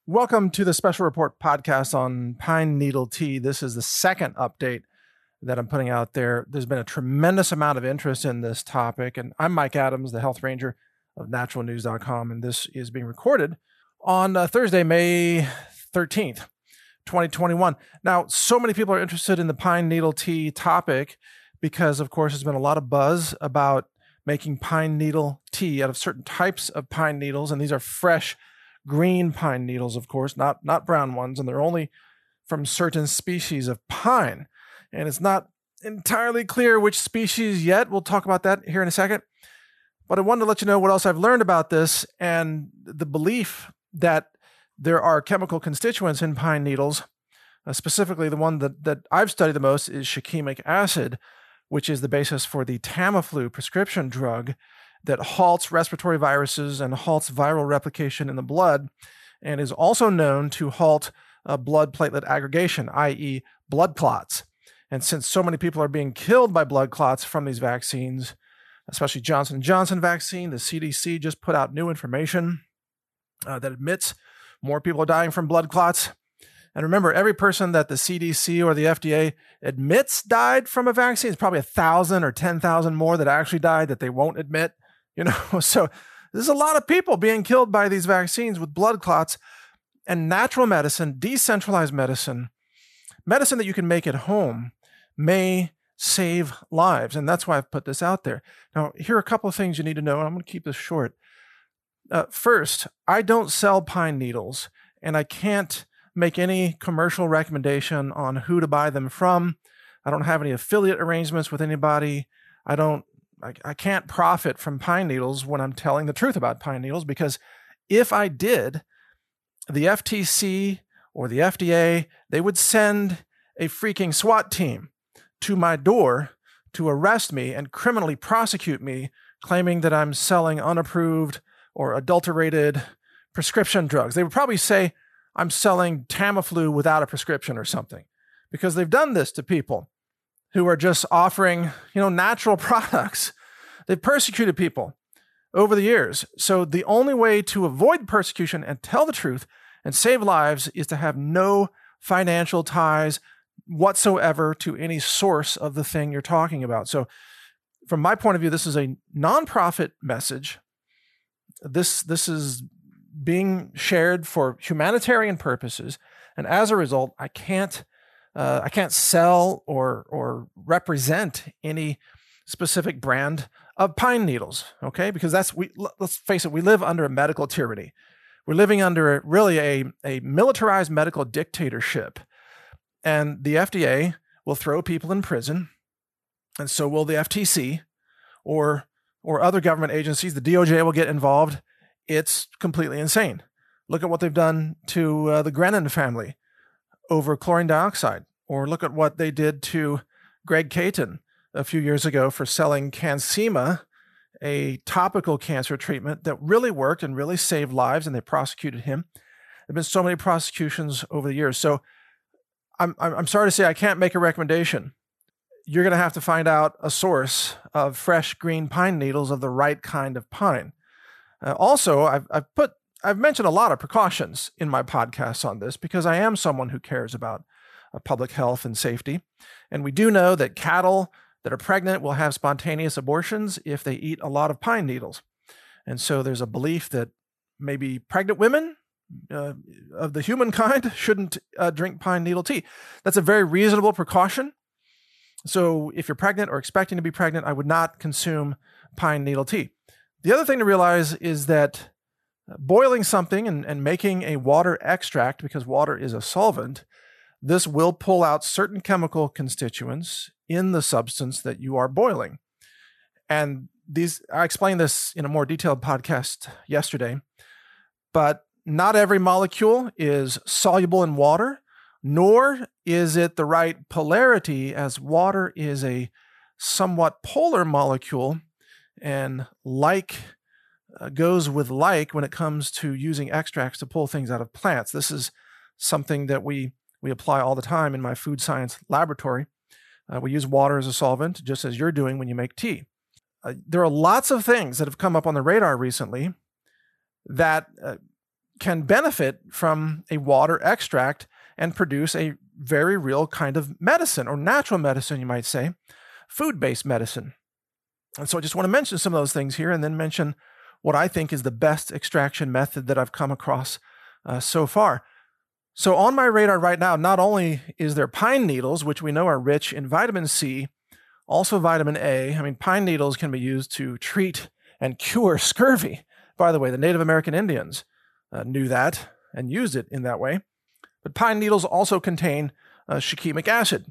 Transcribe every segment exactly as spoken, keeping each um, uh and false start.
Welcome to the Special Report podcast on pine needle tea. This is the second update that I'm putting out there. There's been a tremendous amount of interest in this topic, and I'm Mike Adams, the Health Ranger of natural news dot com, and this is being recorded on uh, Thursday, May thirteenth, twenty twenty-one. Now, so many people are interested in the pine needle tea topic because, of course, there's been a lot of buzz about making pine needle tea out of certain types of pine needles, and these are fresh green pine needles, of course, not not brown ones, and they're only from certain species of pine. And it's not entirely clear which species yet. We'll talk about that here in a second. But I wanted to let you know what else I've learned about this and the belief that there are chemical constituents in pine needles. Uh, specifically, the one that, that I've studied the most is shikimic acid, which is the basis for the Tamiflu prescription drug that halts respiratory viruses and halts viral replication in the blood, and is also known to halt uh, blood platelet aggregation, that is blood clots. And since so many people are being killed by blood clots from these vaccines, especially Johnson and Johnson vaccine, the C D C just put out new information uh, that admits more people are dying from blood clots. And remember, every person that the C D C or the F D A admits died from a vaccine is probably a thousand or ten thousand more that actually died that they won't admit. You know, so there's a lot of people being killed by these vaccines with blood clots, and natural medicine, decentralized medicine, medicine that you can make at home may save lives. And that's why I've put this out there. Now, here are a couple of things you need to know, and I'm going to keep this short. Uh, first, I don't sell pine needles, and I can't make any commercial recommendation on who to buy them from. I don't have any affiliate arrangements with anybody. I don't I, I can't profit from pine needles when I'm telling the truth about pine needles, because if I did, the F T C or the F D A, they would send a freaking SWAT team to my door to arrest me and criminally prosecute me, claiming that I'm selling unapproved or adulterated prescription drugs. They would probably say I'm selling Tamiflu without a prescription or something, because they've done this to people who are just offering, you know, natural products. They've persecuted people over the years. So the only way to avoid persecution and tell the truth and save lives is to have no financial ties whatsoever to any source of the thing you're talking about. So from my point of view, this is a nonprofit message. This, this is being shared for humanitarian purposes. And as a result, I can't Uh, I can't sell or or represent any specific brand of pine needles, okay? Because that's we. Let's face it, we live under a medical tyranny. We're living under really a a militarized medical dictatorship, and the F D A will throw people in prison, and so will the F T C, or or other government agencies. The D O J will get involved. It's completely insane. Look at what they've done to uh, the Grennan family over chlorine dioxide, or look at what they did to Greg Caton a few years ago for selling Cansema, a topical cancer treatment that really worked and really saved lives, and they prosecuted him. There have been so many prosecutions over the years. So I'm, I'm sorry to say I can't make a recommendation. You're going to have to find out a source of fresh green pine needles of the right kind of pine. Uh, also, I've, I've put I've mentioned a lot of precautions in my podcasts on this because I am someone who cares about uh, public health and safety. And we do know that cattle that are pregnant will have spontaneous abortions if they eat a lot of pine needles. And so there's a belief that maybe pregnant women uh, of the humankind shouldn't uh, drink pine needle tea. That's a very reasonable precaution. So if you're pregnant or expecting to be pregnant, I would not consume pine needle tea. The other thing to realize is that boiling something and, and making a water extract, because water is a solvent, this will pull out certain chemical constituents in the substance that you are boiling. And these, I explained this in a more detailed podcast yesterday, but not every molecule is soluble in water, nor is it the right polarity, as water is a somewhat polar molecule, and like Uh, goes with like when it comes to using extracts to pull things out of plants. This is something that we we apply all the time in my food science laboratory. Uh, we use water as a solvent, just as you're doing when you make tea. Uh, there are lots of things that have come up on the radar recently that uh, can benefit from a water extract and produce a very real kind of medicine, or natural medicine, you might say, food-based medicine. And so I just want to mention some of those things here, and then mention what I think is the best extraction method that I've come across uh, so far. So on my radar right now, not only is there pine needles, which we know are rich in vitamin C, also vitamin A. I mean, pine needles can be used to treat and cure scurvy. By the way, the Native American Indians uh, knew that and used it in that way. But pine needles also contain uh, shikimic acid.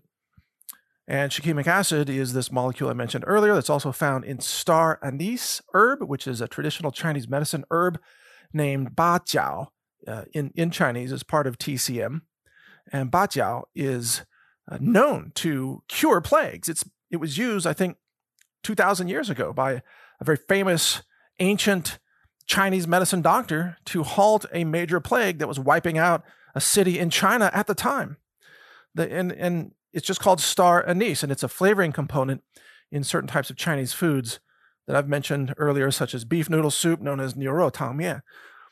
And shikimic acid is this molecule I mentioned earlier that's also found in star anise herb, which is a traditional Chinese medicine herb named ba jiao uh, in, in Chinese as part of T C M. And ba jiao is uh, known to cure plagues. It's It was used, I think, two thousand years ago by a very famous ancient Chinese medicine doctor to halt a major plague that was wiping out a city in China at the time. The, and, and it's just called star anise, and it's a flavoring component in certain types of Chinese foods that I've mentioned earlier, such as beef noodle soup known as niuro tang mian.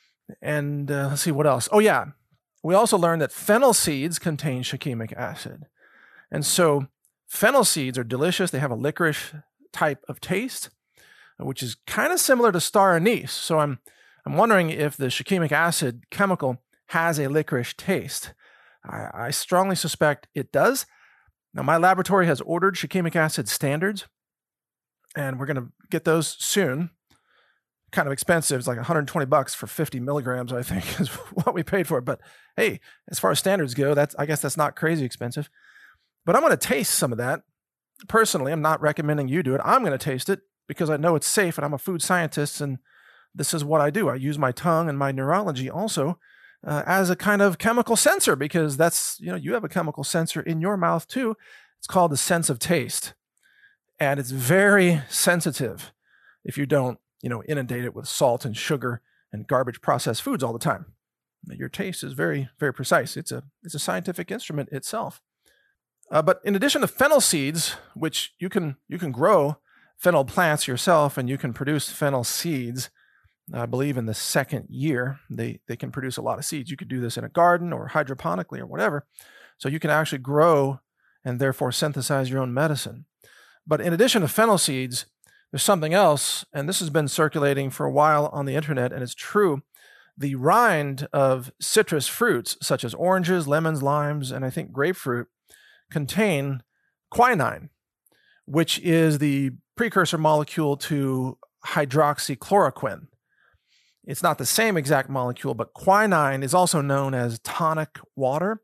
And uh, let's see what else. Oh yeah, we also learned that fennel seeds contain shikimic acid. And so fennel seeds are delicious. They have a licorice type of taste, which is kind of similar to star anise. So I'm I'm wondering if the shikimic acid chemical has a licorice taste. I, I strongly suspect it does. Now, my laboratory has ordered shikimic acid standards, and we're going to get those soon. Kind of expensive. It's like one hundred twenty bucks for fifty milligrams, I think, is what we paid for it. But hey, as far as standards go, that's I guess that's not crazy expensive. But I'm going to taste some of that. Personally, I'm not recommending you do it. I'm going to taste it because I know it's safe, and I'm a food scientist, and this is what I do. I use my tongue and my neurology also uh, as a kind of chemical sensor, because that's, you know, you have a chemical sensor in your mouth too. It's called the sense of taste. And it's very sensitive if you don't, you know, inundate it with salt and sugar and garbage processed foods all the time. Your taste is very, very precise. It's a, it's a scientific instrument itself. Uh, but in addition to fennel seeds, which you can you can grow fennel plants yourself, and you can produce fennel seeds, I believe in the second year, they, they can produce a lot of seeds. You could do this in a garden or hydroponically or whatever. So you can actually grow and therefore synthesize your own medicine. But in addition to fennel seeds, there's something else, and this has been circulating for a while on the internet, and it's true. The rind of citrus fruits, such as oranges, lemons, limes, and I think grapefruit, contain quinine, which is the precursor molecule to hydroxychloroquine. It's not the same exact molecule, but quinine is also known as tonic water.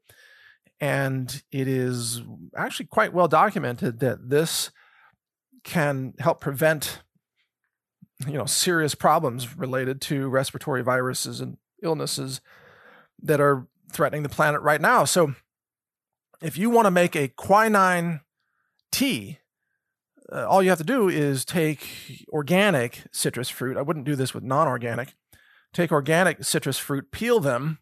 And it is actually quite well documented that this can help prevent, you know, serious problems related to respiratory viruses and illnesses that are threatening the planet right now. So if you want to make a quinine tea, uh, all you have to do is take organic citrus fruit. I wouldn't do this with non-organic. Take organic citrus fruit, peel them,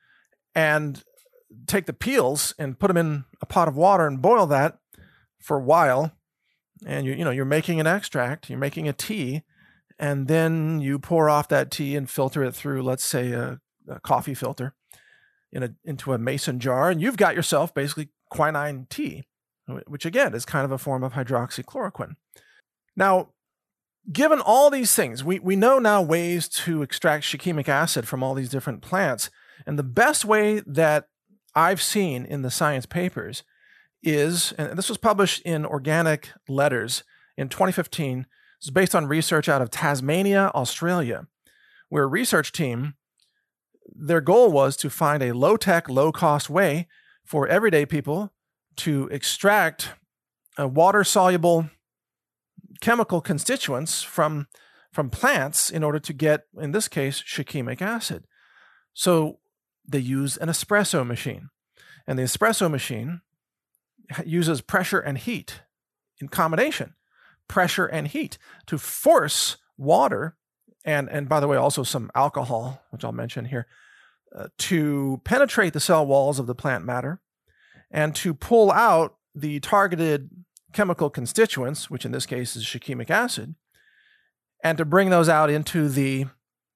and take the peels and put them in a pot of water and boil that for a while. And you you know, you're making an extract, you're making a tea, and then you pour off that tea and filter it through, let's say, a, a coffee filter in a into a mason jar, and you've got yourself basically quinine tea, which again is kind of a form of hydroxychloroquine. Now, given all these things, we, we know now ways to extract shikimic acid from all these different plants, and the best way that I've seen in the science papers is, and this was published in Organic Letters in twenty fifteen, this is based on research out of Tasmania, Australia, where a research team, their goal was to find a low-tech, low-cost way for everyday people to extract a water-soluble chemical constituents from, from plants in order to get, in this case, shikimic acid. So they used an espresso machine. And the espresso machine uses pressure and heat in combination, pressure and heat, to force water, and, and by the way, also some alcohol, which I'll mention here, uh, to penetrate the cell walls of the plant matter and to pull out the targeted chemical constituents, which in this case is shikimic acid, and to bring those out into the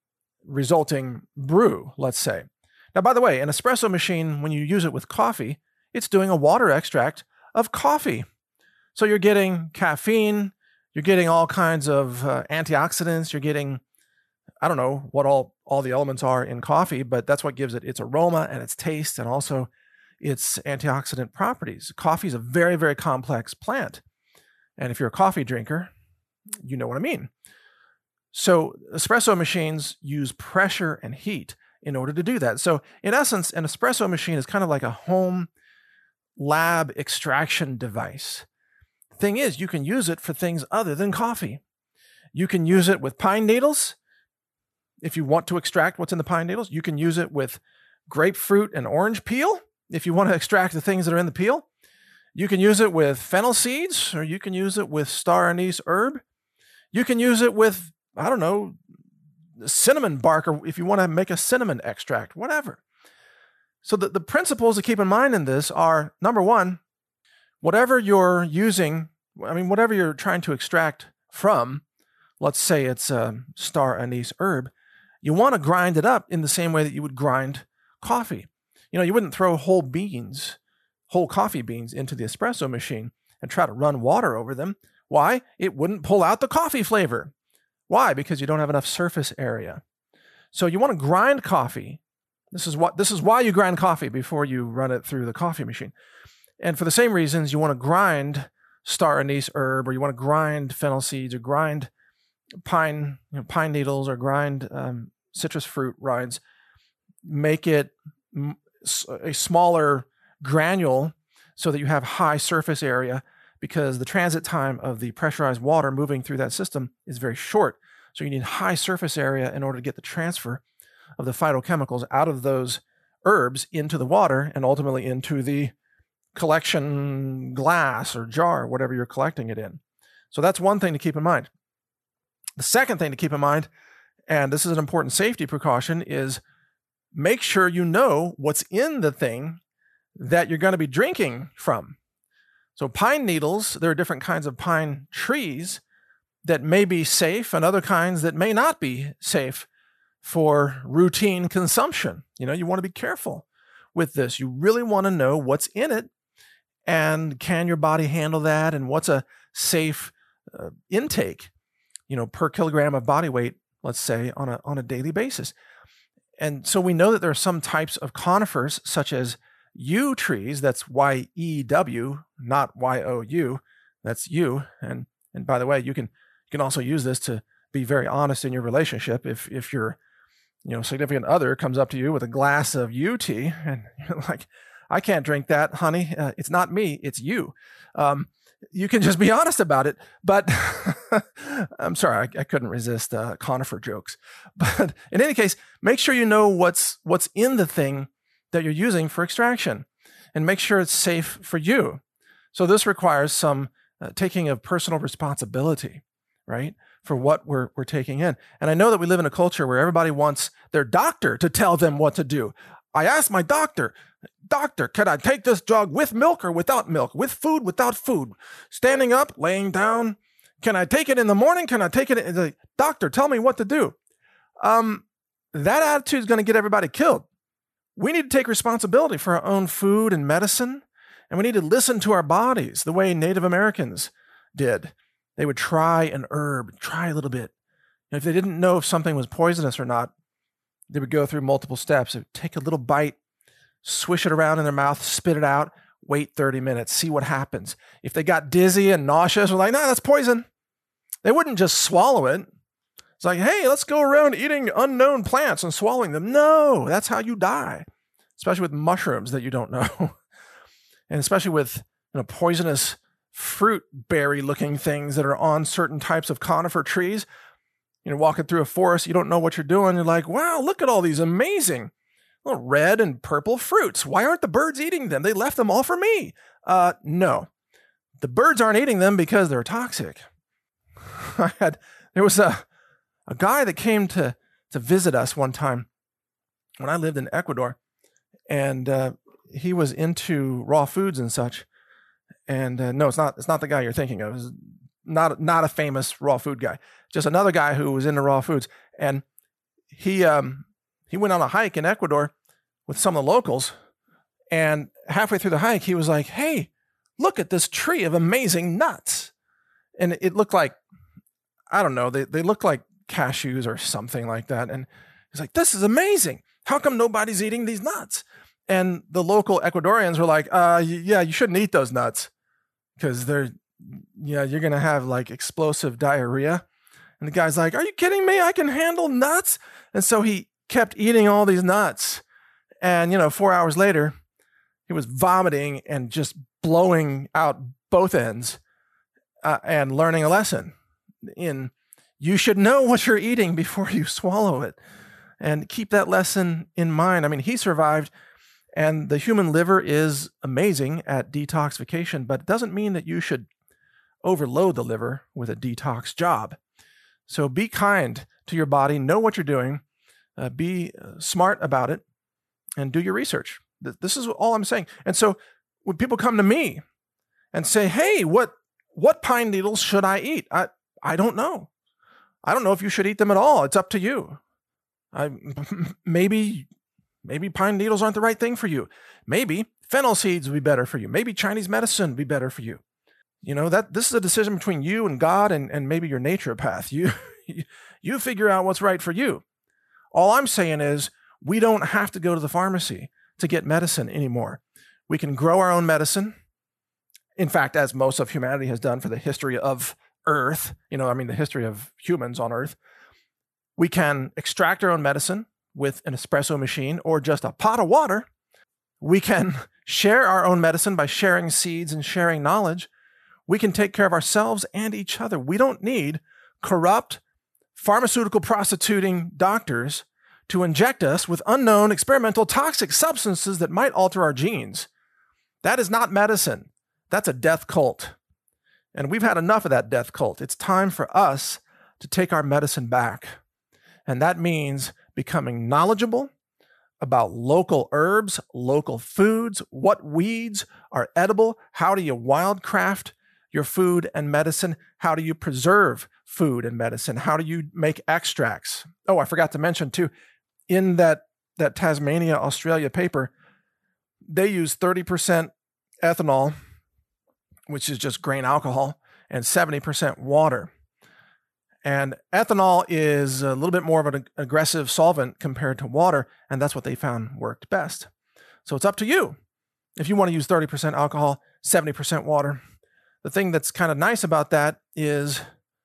resulting brew, let's say. Now, by the way, an espresso machine, when you use it with coffee, it's doing a water extract of coffee. So you're getting caffeine, you're getting all kinds of uh, antioxidants, you're getting, I don't know what all, all the elements are in coffee, but that's what gives it its aroma and its taste and also its antioxidant properties. Coffee is a very, very complex plant. And if you're a coffee drinker, you know what I mean. So espresso machines use pressure and heat in order to do that. So in essence, an espresso machine is kind of like a home lab extraction device. Thing is, you can use it for things other than coffee. You can use it with pine needles. If you want to extract what's in the pine needles, you can use it with grapefruit and orange peel. If you want to extract the things that are in the peel, you can use it with fennel seeds, or you can use it with star anise herb. You can use it with, I don't know, cinnamon bark, or if you want to make a cinnamon extract, whatever. So the, the principles to keep in mind in this are, number one, whatever you're using, I mean, whatever you're trying to extract from, let's say it's a star anise herb, you want to grind it up in the same way that you would grind coffee. You know, you wouldn't throw whole beans, whole coffee beans into the espresso machine and try to run water over them. Why? It wouldn't pull out the coffee flavor. Why? Because you don't have enough surface area. So you want to grind coffee. This is what this is why you grind coffee before you run it through the coffee machine. And for the same reasons, you want to grind star anise herb, or you want to grind fennel seeds, or grind pine, you know, pine needles, or grind um, citrus fruit rinds. Make it a smaller granule so that you have high surface area, because the transit time of the pressurized water moving through that system is very short. So you need high surface area in order to get the transfer of the phytochemicals out of those herbs into the water and ultimately into the collection glass or jar, whatever you're collecting it in. So that's one thing to keep in mind. The second thing to keep in mind, and this is an important safety precaution, is make sure you know what's in the thing that you're going to be drinking from. So pine needles, there are different kinds of pine trees that may be safe and other kinds that may not be safe for routine consumption. You know, you want to be careful with this. You really want to know what's in it, and can your body handle that, and what's a safe uh, intake, you know, per kilogram of body weight, let's say, on a on a daily basis. And so we know that there are some types of conifers, such as yew trees. That's Y E W, not Y O U. That's yew. And and by the way, you can you can also use this to be very honest in your relationship. If if your you know significant other comes up to you with a glass of yew tea, and you're like, I can't drink that, honey. Uh, it's not me. It's you. Um, you can just be honest about it. But I'm sorry, I, I couldn't resist uh, conifer jokes. But in any case, make sure you know what's what's in the thing that you're using for extraction, and make sure it's safe for you. So this requires some uh, taking of personal responsibility, right, for what we're we're taking in. And I know that we live in a culture where everybody wants their doctor to tell them what to do. I asked my doctor, doctor, can I take this drug with milk or without milk, with food, without food, standing up, laying down? Can I take it in the morning? Can I take it in the doctor? Tell me what to do. Um, that attitude is going to get everybody killed. We need to take responsibility for our own food and medicine, and we need to listen to our bodies the way Native Americans did. They would try an herb, try a little bit. And if they didn't know if something was poisonous or not, they would go through multiple steps. They would take a little bite, swish it around in their mouth, spit it out, wait thirty minutes, see what happens. If they got dizzy and nauseous, they're like, no, that's poison. They wouldn't just swallow it. It's like, hey, let's go around eating unknown plants and swallowing them. No, that's how you die, especially with mushrooms that you don't know. And especially with you know, poisonous fruit berry-looking things that are on certain types of conifer trees. You know, walking through a forest, you don't know what you're doing. You're like, wow, look at all these amazing little red and purple fruits. Why aren't the birds eating them? They left them all for me. Uh, no, the birds aren't eating them because they're toxic. I had, there was a, a guy that came to, to visit us one time when I lived in Ecuador, and uh, he was into raw foods and such. And uh, no, it's not, it's not the guy you're thinking of. It's not, not a famous raw food guy, just another guy who was into raw foods. And he um, he went on a hike in Ecuador with some of the locals, and halfway through the hike, he was like, "Hey, look at this tree of amazing nuts," and it looked like, I don't know, they they looked like cashews or something like that, and he's like, "This is amazing. How come nobody's eating these nuts?" And the local Ecuadorians were like, "Uh, yeah, you shouldn't eat those nuts because they're, yeah, you're gonna have like explosive diarrhea." And the guy's like, "Are you kidding me? I can handle nuts." And so he kept eating all these nuts, and you know, four hours later, he was vomiting and just blowing out both ends, uh, and learning a lesson in you should know what you're eating before you swallow it, and keep that lesson in mind. I mean, he survived, and the human liver is amazing at detoxification, but it doesn't mean that you should overload the liver with a detox job. So be kind to your body, know what you're doing, uh, be smart about it, and do your research. This is all I'm saying. And so when people come to me and say, "Hey, what what pine needles should I eat?" I I don't know. I don't know if you should eat them at all. It's up to you. I maybe maybe pine needles aren't the right thing for you. Maybe fennel seeds would be better for you. Maybe Chinese medicine would be better for you. You know, that this is a decision between you and God, and, and maybe your naturopath. You, you figure out what's right for you. All I'm saying is we don't have to go to the pharmacy to get medicine anymore. We can grow our own medicine. In fact, as most of humanity has done for the history of Earth, you know, I mean, the history of humans on Earth, we can extract our own medicine with an espresso machine or just a pot of water. We can share our own medicine by sharing seeds and sharing knowledge. We can take care of ourselves and each other. We don't need corrupt, pharmaceutical prostituting doctors to inject us with unknown experimental toxic substances that might alter our genes. That is not medicine. That's a death cult. And we've had enough of that death cult. It's time for us to take our medicine back. And that means becoming knowledgeable about local herbs, local foods, what weeds are edible, how do you wildcraft your food and medicine, how do you preserve food and medicine, how do you make extracts. Oh, I forgot to mention too, in that, that Tasmania, Australia paper, they use thirty percent ethanol, which is just grain alcohol, and seventy percent water. And ethanol is a little bit more of an aggressive solvent compared to water, and that's what they found worked best. So it's up to you. If you want to use thirty percent alcohol, seventy percent water. The thing that's kind of nice about that is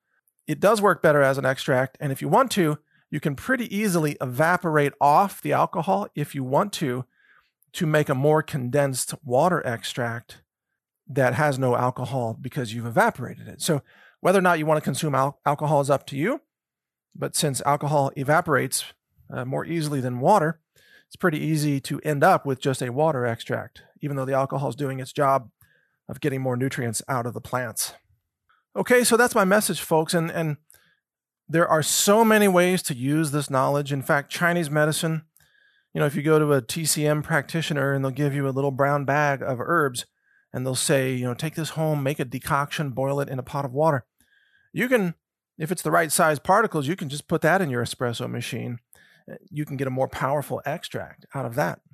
it does work better as an extract, and if you want to, you can pretty easily evaporate off the alcohol if you want to, to make a more condensed water extract that has no alcohol because you've evaporated it. So whether or not you want to consume al- alcohol is up to you. But since alcohol evaporates uh, more easily than water, it's pretty easy to end up with just a water extract, even though the alcohol is doing its job of getting more nutrients out of the plants. Okay, so that's my message, folks. And, and there are so many ways to use this knowledge. In fact, Chinese medicine, you know, if you go to a T C M practitioner and they'll give you a little brown bag of herbs and they'll say, you know, take this home, make a decoction, boil it in a pot of water. You can, if it's the right size particles, you can just put that in your espresso machine. You can get a more powerful extract out of that.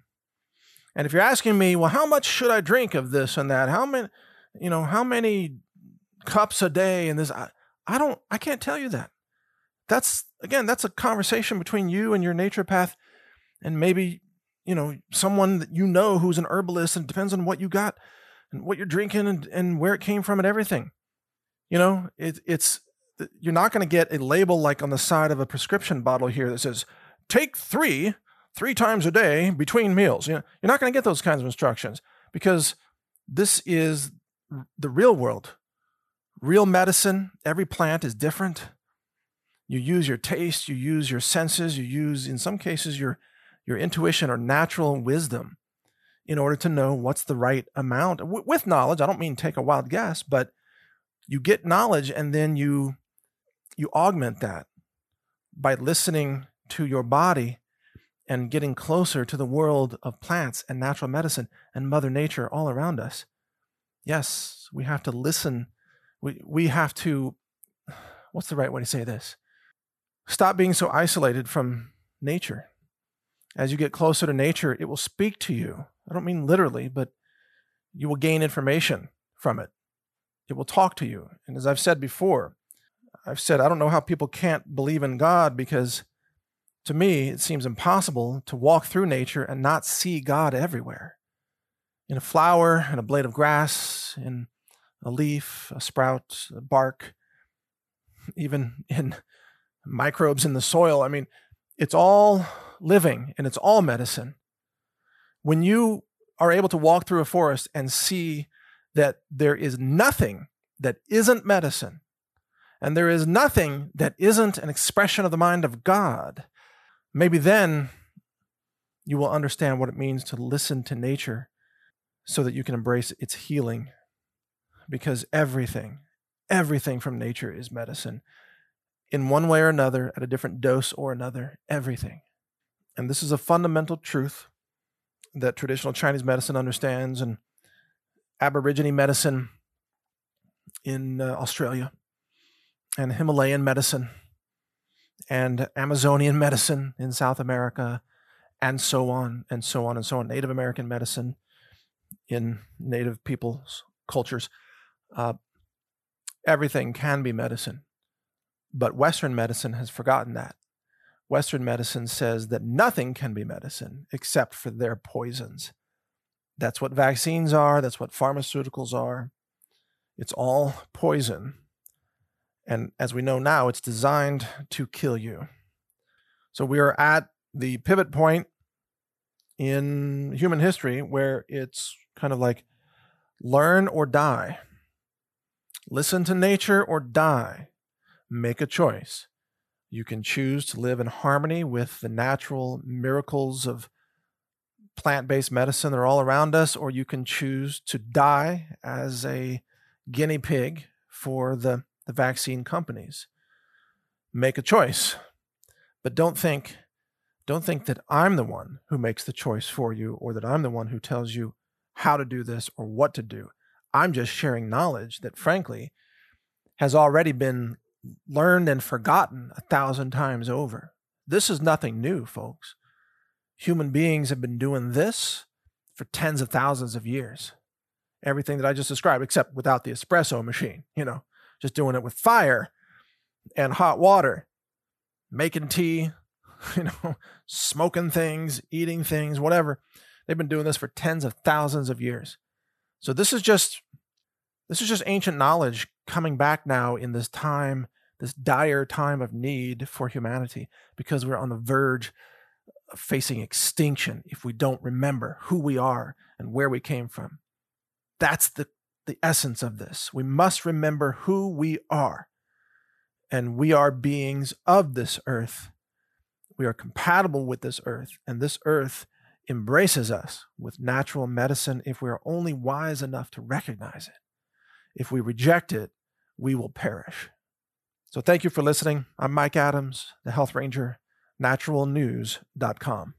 And if you're asking me, well, how much should I drink of this and that? How many, you know, how many cups a day and this? I, I don't, I can't tell you that. That's, again, that's a conversation between you and your naturopath and maybe, you know, someone that you know who's an herbalist, and it depends on what you got and what you're drinking and, and where it came from and everything. You know, it, it's, you're not going to get a label like on the side of a prescription bottle here that says, take three, three times a day between meals. You know, you're not going to get those kinds of instructions because this is the real world. Real medicine, every plant is different. You use your taste, you use your senses, you use, in some cases, your, your intuition or natural wisdom in order to know what's the right amount. W- with knowledge, I don't mean take a wild guess, but you get knowledge and then you you augment that by listening to your body and getting closer to the world of plants and natural medicine and Mother Nature all around us. Yes, we have to listen. We we have to, what's the right way to say this? Stop being so isolated from nature. As you get closer to nature, it will speak to you. I don't mean literally, but you will gain information from it. It will talk to you. And as I've said before, I've said, I don't know how people can't believe in God, because to me, it seems impossible to walk through nature and not see God everywhere. In a flower, in a blade of grass, in a leaf, a sprout, a bark, even in microbes in the soil. I mean, it's all living and it's all medicine. When you are able to walk through a forest and see that there is nothing that isn't medicine, and there is nothing that isn't an expression of the mind of God, maybe then you will understand what it means to listen to nature so that you can embrace its healing. Because everything, everything from nature is medicine. In one way or another, at a different dose or another, everything. And this is a fundamental truth that traditional Chinese medicine understands, and Aborigine medicine in uh, Australia, and Himalayan medicine, and Amazonian medicine in South America, and so on, and so on, and so on. Native American medicine in Native people's cultures. Uh, everything can be medicine. But Western medicine has forgotten that. Western medicine says that nothing can be medicine except for their poisons. That's what vaccines are. That's what pharmaceuticals are. It's all poison. And as we know now, it's designed to kill you. So we are at the pivot point in human history where it's kind of like learn or die. Listen to nature or die. Make a choice. You can choose to live in harmony with the natural miracles of plant-based medicine that are all around us, or you can choose to die as a guinea pig for the, the vaccine companies. Make a choice. But don't think, don't think that I'm the one who makes the choice for you, or that I'm the one who tells you how to do this or what to do. I'm just sharing knowledge that, frankly, has already been learned and forgotten a thousand times over. This is nothing new, folks. Human beings have been doing this for tens of thousands of years. Everything that I just described, except without the espresso machine, you know, just doing it with fire and hot water, making tea, you know, smoking things, eating things, whatever. They've been doing this for tens of thousands of years. So this is just, this is just ancient knowledge coming back now in this time, this dire time of need for humanity, because we're on the verge of facing extinction if we don't remember who we are and where we came from. That's the, the essence of this. We must remember who we are. And we are beings of this earth. We are compatible with this earth, and this earth embraces us with natural medicine if we are only wise enough to recognize it. If we reject it, we will perish. So thank you for listening. I'm Mike Adams, the Health Ranger, natural news dot com.